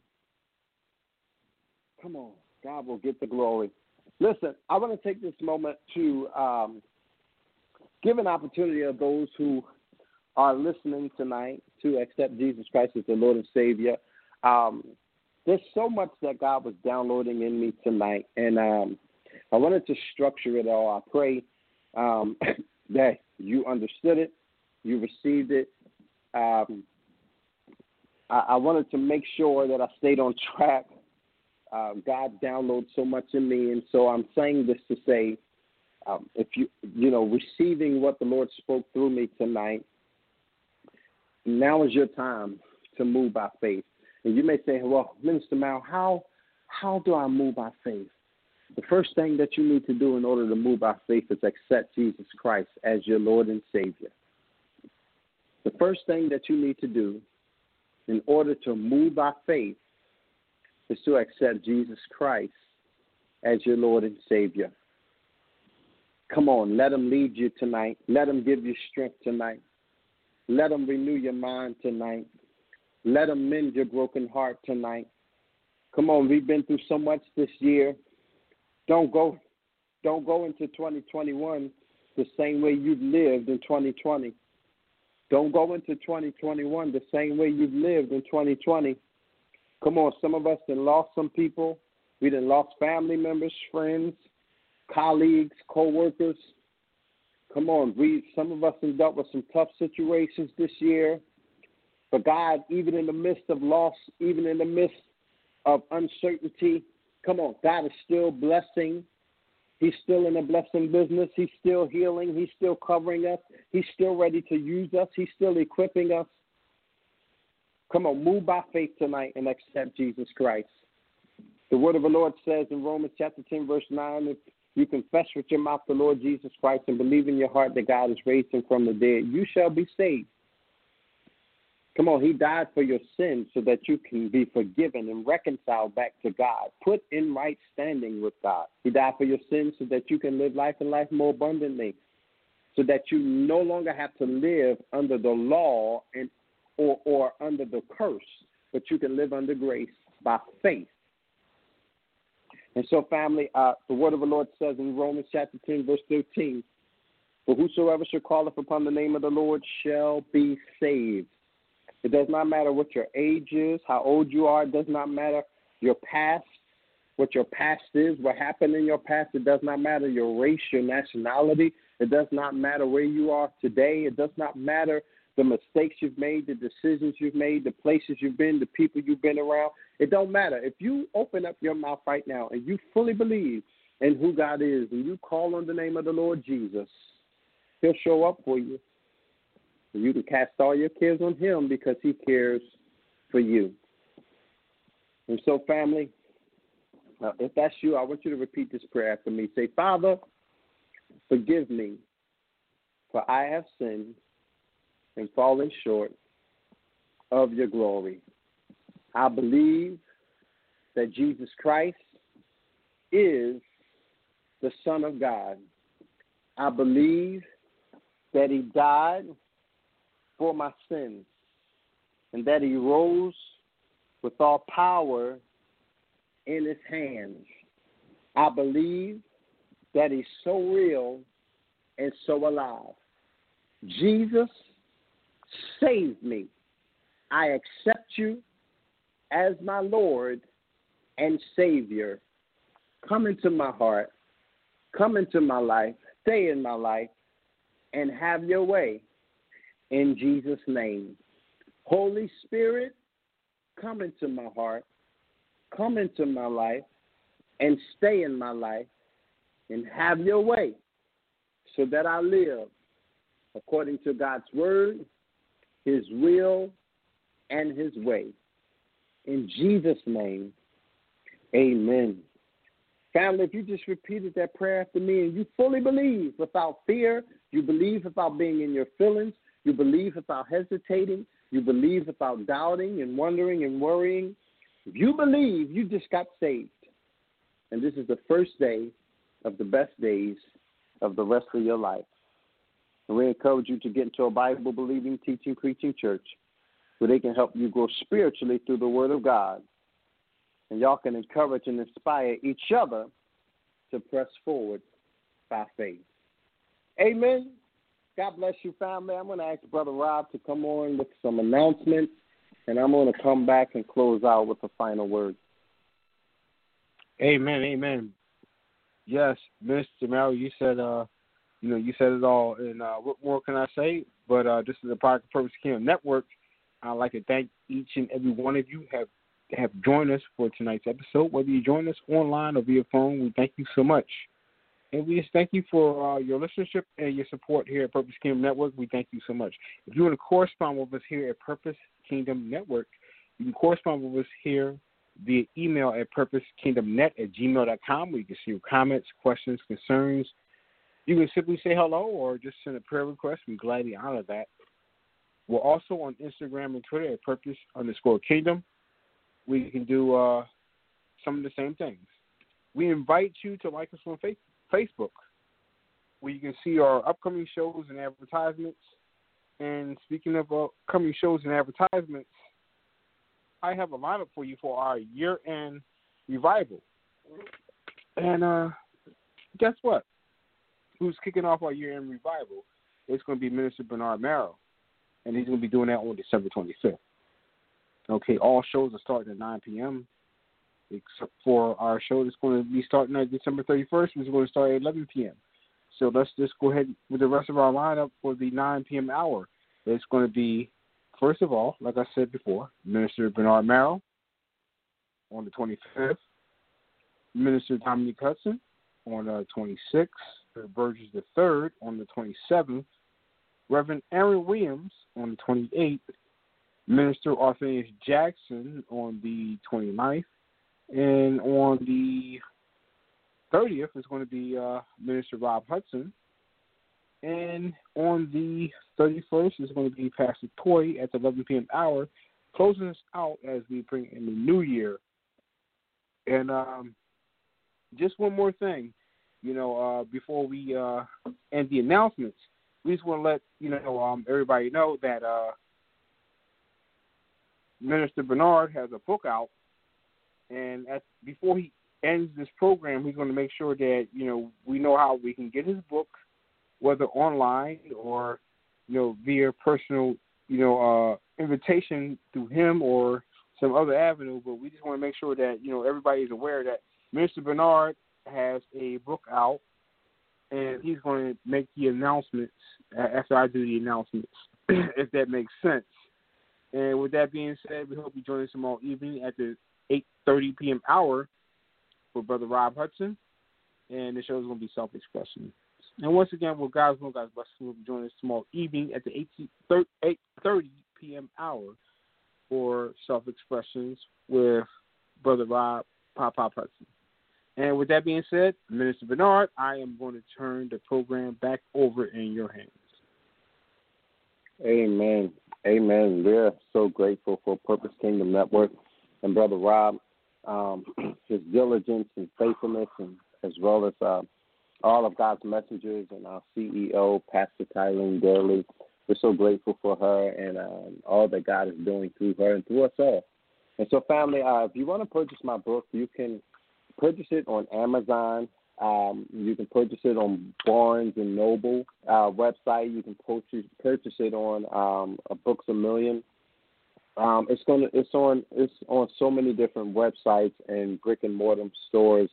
come on, God will get the glory. Listen, I want to take this moment to um, give an opportunity of those who are listening tonight to accept Jesus Christ as their Lord and Savior. Um, there's so much that God was downloading in me tonight, and um, I wanted to structure it all. I pray um, that you understood it, you received it. Um, I, I wanted to make sure that I stayed on track. Uh, God downloaded so much in me, and so I'm saying this to say, um, if you, you know, receiving what the Lord spoke through me tonight, now is your time to move by faith. And you may say, well, Minister Mal, how how do I move by faith? The first thing that you need to do in order to move by faith is accept Jesus Christ as your Lord and Savior. The first thing that you need to do in order to move by faith is to accept Jesus Christ as your Lord and Savior. Come on, let him lead you tonight. Let him give you strength tonight. Let him renew your mind tonight. Let him mend your broken heart tonight. Come on, we've been through so much this year. Don't go, don't go into twenty twenty-one the same way you've lived in twenty twenty. Don't go into twenty twenty-one the same way you've lived in twenty twenty. Come on, some of us done lost some people. We done lost family members, friends, colleagues, co-workers. Come on, we some of us have dealt with some tough situations this year. But God, even in the midst of loss, even in the midst of uncertainty, come on, God is still blessing. He's still in the blessing business. He's still healing. He's still covering us. He's still ready to use us. He's still equipping us. Come on, move by faith tonight and accept Jesus Christ. The word of the Lord says in Romans chapter ten, verse nine, if you confess with your mouth the Lord Jesus Christ and believe in your heart that God has raised him from the dead, you shall be saved. Come on, he died for your sins so that you can be forgiven and reconciled back to God, put in right standing with God. He died for your sins so that you can live life and life more abundantly, so that you no longer have to live under the law and or, or under the curse, but you can live under grace by faith. And so, family, uh, the word of the Lord says in Romans chapter ten, verse thirteen, for whosoever shall calleth upon the name of the Lord shall be saved. It does not matter what your age is, how old you are. It does not matter your past, what your past is, what happened in your past. It does not matter your race, your nationality. It does not matter where you are today. It does not matter the mistakes you've made, the decisions you've made, the places you've been, the people you've been around. It don't matter. If you open up your mouth right now and you fully believe in who God is and you call on the name of the Lord Jesus, he'll show up for you. You can cast all your cares on him because he cares for you. And so, family, uh, if that's you, I want you to repeat this prayer after me. Say, Father, forgive me, for I have sinned and fallen short of your glory. I believe that Jesus Christ is the Son of God. I believe that he died for my sins, and that he rose with all power in his hands. I believe that he's so real and so alive. Jesus, save me. I accept you as my Lord and Savior. Come into my heart, come into my life, stay in my life, and have your way in Jesus' name. Holy Spirit, come into my heart, come into my life, and stay in my life, and have your way so that I live according to God's word, his will, and his way. In Jesus' name, amen. Family, if you just repeated that prayer after me and you fully believe without fear, you believe without being in your feelings, you believe without hesitating, you believe without doubting and wondering and worrying, if you believe, you just got saved. And this is the first day of the best days of the rest of your life. And we encourage you to get into a Bible-believing, teaching, preaching church where they can help you grow spiritually through the Word of God. And y'all can encourage and inspire each other to press forward by faith. Amen. God bless you, family. I'm going to ask Brother Rob to come on with some announcements, and I'm going to come back and close out with a final word. Amen, amen. Yes, Mister Merrill, you said, uh, you know, you said it all. And uh, what more can I say? But uh, this is the Pocket Purpose Kingdom Network. I'd like to thank each and every one of you have have joined us for tonight's episode. Whether you join us online or via phone, we thank you so much. And we just thank you for uh, your listenership and your support here at Purpose Kingdom Network. We thank you so much. If you want to correspond with us here at Purpose Kingdom Network, you can correspond with us here via email at purposekingdomnet at gmail dot com, where you can see your comments, questions, concerns. You can simply say hello or just send a prayer request. We gladly honor that. We're also on Instagram and Twitter at purpose underscore kingdom. We can do uh, some of the same things. We invite you to like us on Facebook, where you can see our upcoming shows and advertisements. And speaking of uh, upcoming shows and advertisements, I have a lineup for you for our year-end revival. And uh, guess what? Who's kicking off our year-end revival? It's going to be Minister Bernard Marrow, and he's going to be doing that on December twenty-fifth. Okay, all shows are starting at nine p.m., except for our show that's going to be starting at December thirty-first, which is going to start at eleven p.m. So let's just go ahead with the rest of our lineup for the nine p.m. hour. It's going to be, first of all, like I said before, Minister Bernard Marrow on the twenty-fifth, Minister Dominique Hudson on the twenty-sixth, Burgess the third on the twenty-seventh, Reverend Aaron Williams on the twenty-eighth, Minister Arthenius Jackson on the twenty-ninth, and on the thirtieth is going to be uh, Minister Rob Hudson, and on the thirty-first is going to be Pastor Toy at the eleven p.m. hour, closing us out as we bring in the new year. And um, just one more thing, you know, uh, before we uh, end the announcements, we just want to let you know um, everybody know that uh, Minister Bernard has a book out, and at, before he ends this program, he's going to make sure that you know we know how we can get his book, whether online or you know via personal you know uh, invitation through him or some other avenue. But we just want to make sure that you know everybody is aware that Minister Bernard has a book out, and he's going to make the announcements after I do the announcements, if that makes sense. And with that being said, we hope you join us tomorrow evening at the eight thirty p.m. hour for Brother Rob Hudson, and the show is going to be Self-Expression. And once again, well, guys, well, guys, bless you. Join us tomorrow evening at the eight thirty p.m. hour for Self-Expressions with Brother Rob Pop Pop Hudson. And with that being said, Minister Bernard, I am going to turn the program back over in your hands. Amen. Amen. We're so grateful for Purpose Kingdom Network and Brother Rob, um, his diligence and faithfulness, and as well as uh, all of God's messengers and our C E O, Pastor Kylene Daly. We're so grateful for her and um, all that God is doing through her and through us all. And so, family, uh, if you want to purchase my book, you can purchase it on Amazon. Um, you can purchase it on Barnes and Noble uh, website. You can purchase, purchase it on um, a Books A Million. Um, it's gonna it's on it's on so many different websites and brick and mortar stores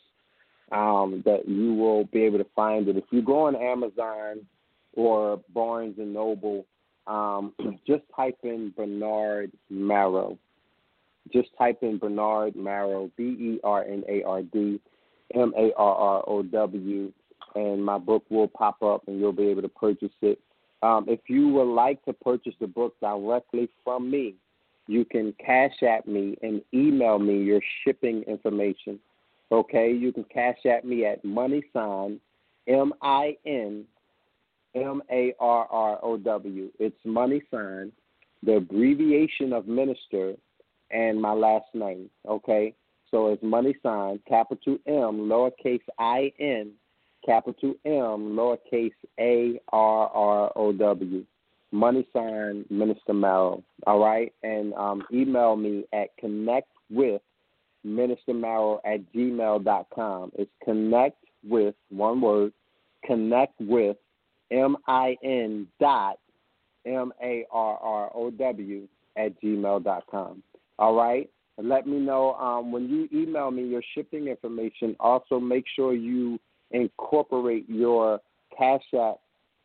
um, that you will be able to find it. If you go on Amazon or Barnes and Noble, um, just type in Bernard Marrow. Just type in Bernard Marrow, B E R N A R D M A R R O W, and my book will pop up and you'll be able to purchase it. Um, if you would like to purchase the book directly from me, you can cash at me and email me your shipping information. Okay, you can cash at me at money sign, M I N M A R R O W. It's money sign, the abbreviation of minister, and my last name. Okay, so it's money sign, capital M, lowercase I N, capital M, lowercase A R R O W. Money sign, Minister Marrow. All right, and um, email me at connect with Minister Marrow at gmail dot com. It's connect with, one word, connect with, M I N dot M A R R O W at gmail dot com. All right? And let me know um, when you email me your shipping information, also make sure you incorporate your Cash App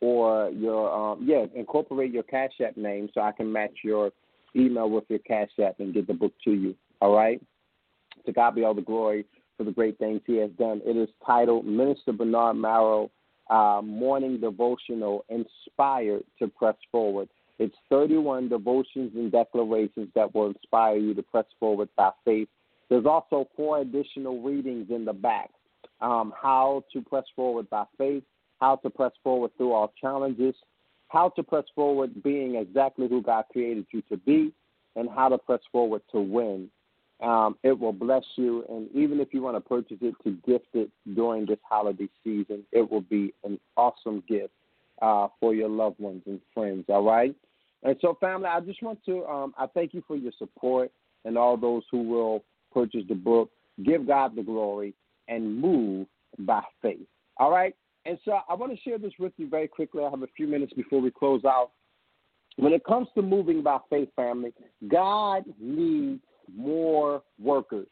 or your, um, yeah, incorporate your Cash App name so I can match your email with your Cash App and get the book to you. All right? To God be all the glory for the great things he has done. It is titled Minister Bernard Marrow, uh, Morning Devotional, Inspired to Press Forward. It's thirty-one devotions and declarations that will inspire you to press forward by faith. There's also four additional readings in the back. Um, how to press forward by faith, how to press forward through all challenges, how to press forward being exactly who God created you to be, and how to press forward to win. Um, it will bless you, and even if you want to purchase it to gift it during this holiday season, it will be an awesome gift uh, for your loved ones and friends, all right? And so, family, I just want to um, I thank you for your support and all those who will purchase the book. Give God the glory and move by faith, all right? And so I want to share this with you very quickly. I have a few minutes before we close out. When it comes to moving by faith, family, God needs more workers.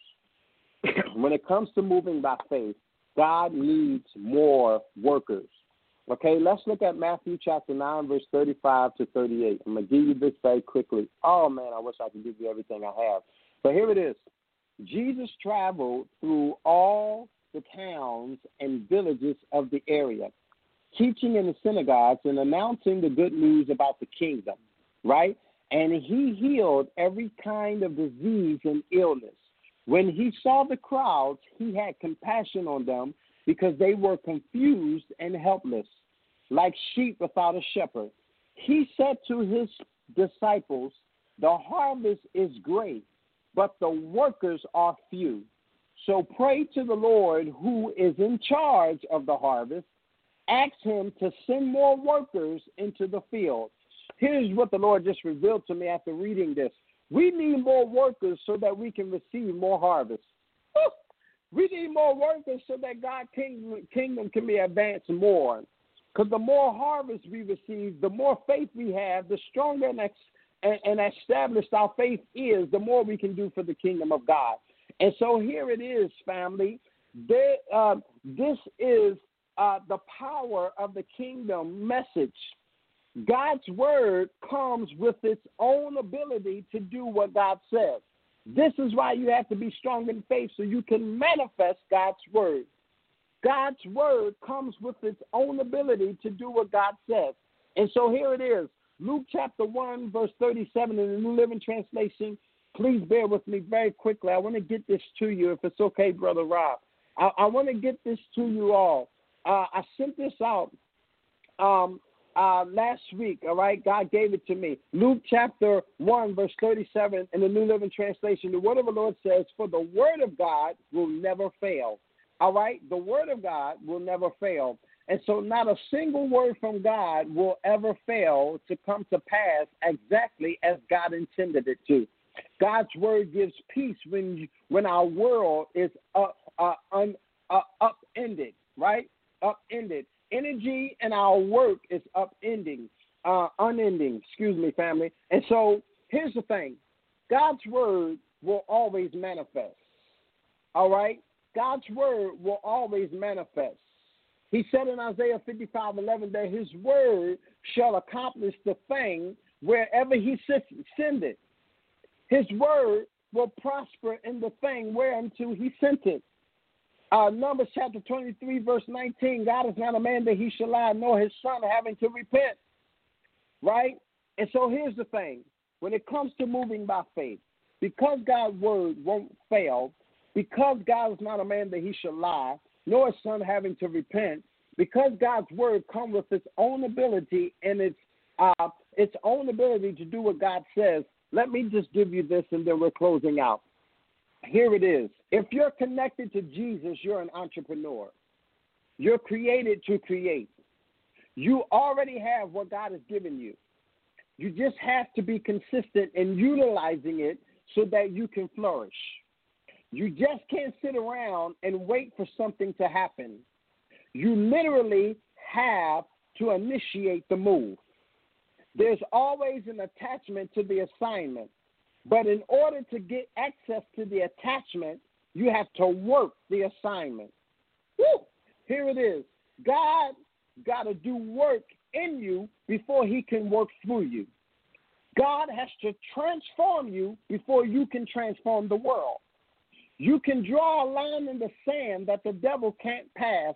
When it comes to moving by faith, God needs more workers. Okay, let's look at Matthew chapter nine, verse thirty-five to thirty-eight. I'm going to give you this very quickly. Oh, man, I wish I could give you everything I have. But here it is. Jesus traveled through all the towns and villages of the area, teaching in the synagogues and announcing the good news about the kingdom, right? And he healed every kind of disease and illness. When he saw the crowds, he had compassion on them because they were confused and helpless, like sheep without a shepherd. He said to his disciples, "The harvest is great, but the workers are few. So pray to the Lord who is in charge of the harvest. Ask him to send more workers into the field." Here's what the Lord just revealed to me after reading this. We need more workers so that we can receive more harvest. We need more workers so that God's kingdom, kingdom can be advanced more. Because the more harvest we receive, the more faith we have, the stronger and, ex- and, and established our faith is, the more we can do for the kingdom of God. And so here it is, family. They, uh, this is uh, the power of the kingdom message. God's word comes with its own ability to do what God says. This is why you have to be strong in faith so you can manifest God's word. God's word comes with its own ability to do what God says. And so here it is. Luke chapter one, verse thirty-seven in the New Living Translation. Please bear with me very quickly. I want to get this to you, if it's okay, Brother Rob. I, I want to get this to you all. Uh, I sent this out um, uh, last week, all right? God gave it to me. Luke chapter one, verse thirty-seven in the New Living Translation. The word of the Lord says, "For the word of God will never fail." All right? The word of God will never fail. And so not a single word from God will ever fail to come to pass exactly as God intended it to. God's word gives peace when you, when our world is uh, uh, un, uh, upended, right? Upended. Energy in our work is upending, uh, unending, excuse me, family. And so here's the thing. God's word will always manifest. All right? God's word will always manifest. He said in Isaiah fifty-five eleven that his word shall accomplish the thing wherever he send it. His word will prosper in the thing whereunto he sent it. Uh, Numbers chapter twenty-three, verse nineteen, God is not a man that he shall lie, nor his son having to repent. Right? And so here's the thing. When it comes to moving by faith, because God's word won't fail, because God is not a man that he shall lie, nor his son having to repent, because God's word comes with its own ability and its uh, its own ability to do what God says, let me just give you this and then we're closing out. Here it is. If you're connected to Jesus, you're an entrepreneur. You're created to create. You already have what God has given you. You just have to be consistent in utilizing it so that you can flourish. You just can't sit around and wait for something to happen. You literally have to initiate the move. There's always an attachment to the assignment. But in order to get access to the attachment, you have to work the assignment. Woo! Here it is. God got to do work in you before he can work through you. God has to transform you before you can transform the world. You can draw a line in the sand that the devil can't pass,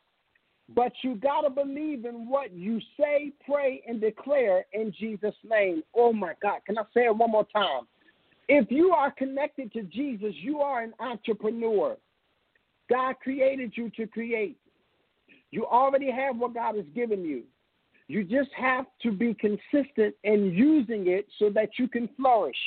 but you got to believe in what you say, pray, and declare in Jesus' name. Oh, my God. Can I say it one more time? If you are connected to Jesus, you are an entrepreneur. God created you to create. You already have what God has given you. You just have to be consistent in using it so that you can flourish.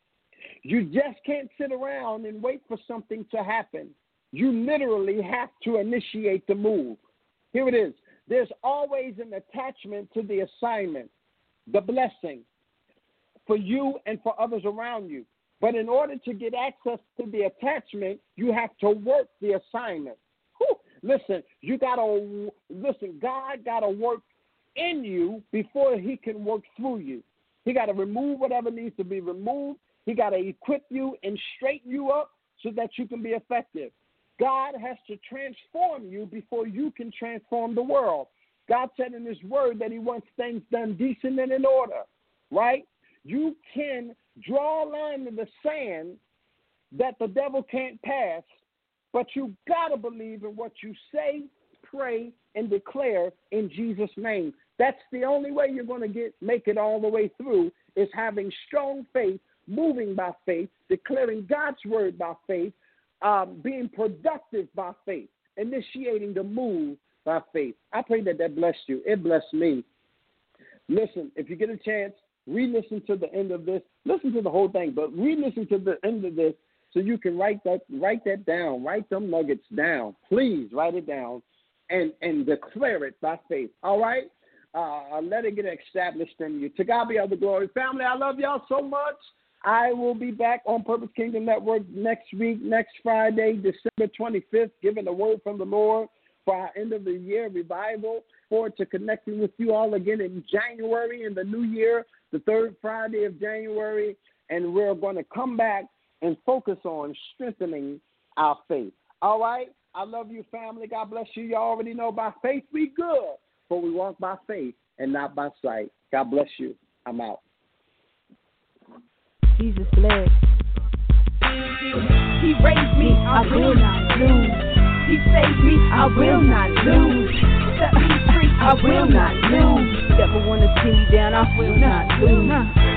You just can't sit around and wait for something to happen. You literally have to initiate the move. Here it is. There's always an attachment to the assignment, the blessing, for you and for others around you. But in order to get access to the attachment, you have to work the assignment. Whew. Listen, you got to, listen, God got to work in you before he can work through you. He got to remove whatever needs to be removed. He got to equip you and straighten you up so that you can be effective. God has to transform you before you can transform the world. God said in his word that he wants things done decent and in order, right? You can draw a line in the sand that the devil can't pass, but you got to believe in what you say, pray, and declare in Jesus' name. That's the only way you're going to get make it all the way through is having strong faith, moving by faith, declaring God's word by faith, um, being productive by faith, initiating the move by faith. I pray that that blessed you. It blessed me. Listen, if you get a chance, re-listen to the end of this. Listen to the whole thing, but re-listen to the end of this so you can write that write that down. Write them nuggets down. Please write it down and, and declare it by faith. All right? Uh, let it get established in you. To God be all the glory. Family, I love y'all so much. I will be back on Purpose Kingdom Network next week, next Friday, December twenty-fifth, giving the word from the Lord for our end of the year revival. Forward to connecting with you all again in January in the new year, the third Friday of January, and we're going to come back and focus on strengthening our faith. All right? I love you, family. God bless you. You already know by faith we good, but we walk by faith and not by sight. God bless you. I'm out. Jesus bless. He raised me, I will not lose. He saved me, I will not lose. Set me free, I will not lose. Devil wanna see me down, I will not lose.